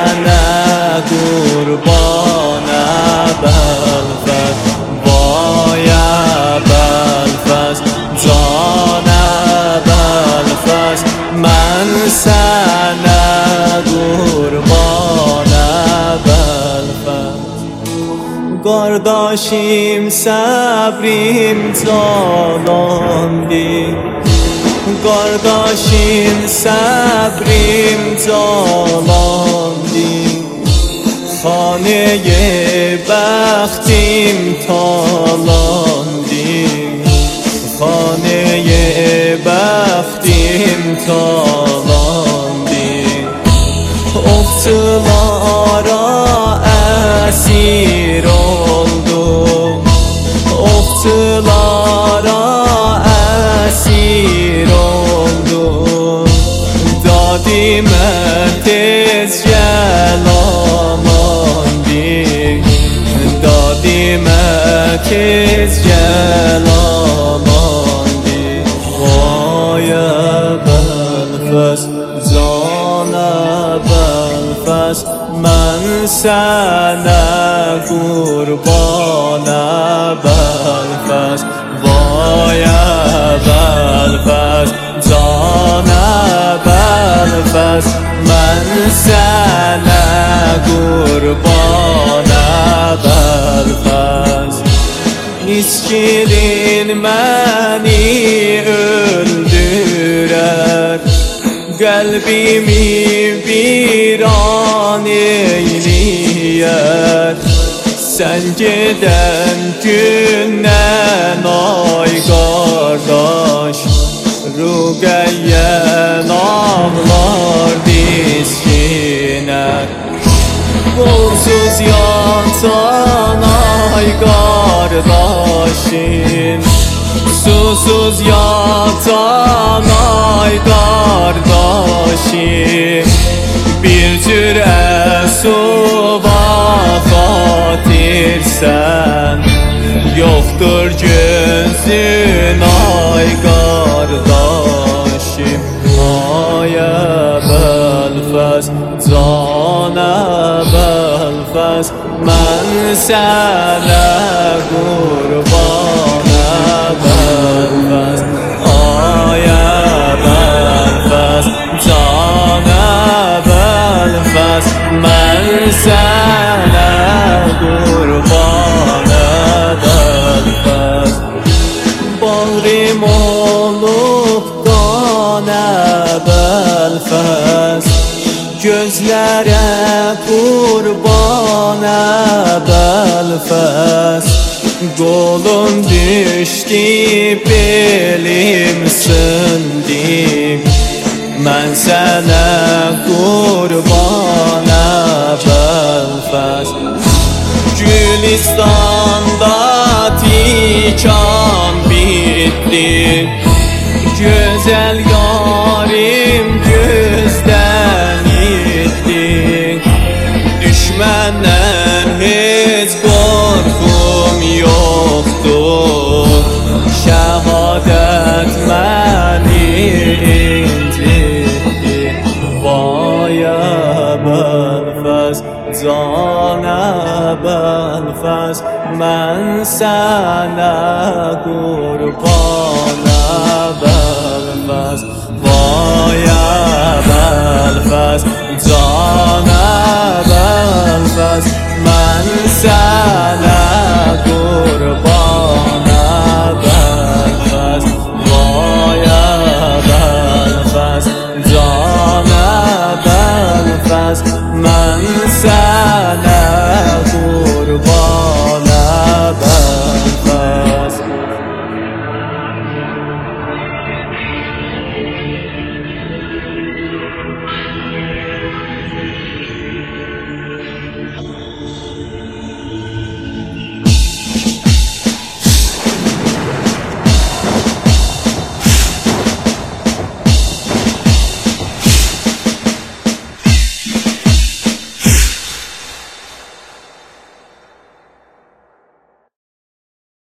سنه قربان ابوالفضل وای ابوالفضل جان ابوالفضل من سنه قربان ابوالفضل قارداشیم صبریم جالاندی قارداشیم صبریم جالاندی خانه بختیم تالاندی خانه بختیم تالاندی اختلارا اسیر oldum اختلارا اسیر oldum dadime tez gel amandik dadime tez gel amandik vay ابوالفضل جان ابوالفضل من سنه قربان ابوالفضل وای ابوالفضل جان ابوالفضل من سنه قربان ابوالفضل İçkirin beni öldürer Kalbimi bir an eyleyer Sen giden günden ay kardeş Rüqeyyen ağlar dizgine Kolsuz yatan ay kardeşim Susuz yatan ay kardeşim Bir cüre suva xatirsən Yoktur gözün ay kardeşim Ay ابوالفضل جان ابوالفضل من سنه قربان ابوالفضل آی ابوالفضل جان ابوالفضل من سنه قربان ابوالفضل bağrım olup dan ابوالفضل gözlere kurban ابوالفضل Kolum düştü belim sindi Ben sana kurban ابوالفضل Gülistan'da tikan bitti Güzel yarim gözden gitti Düşmenden hiç korkum yoktur Şehadet beni incitti Vay ابوالفضل can ابوالفضل من sana kurban ابوالفضل vay ابوالفضل can ابوالفضل من sana kurban ابوالفضل vay ابوالفضل can ابوالفضل من sana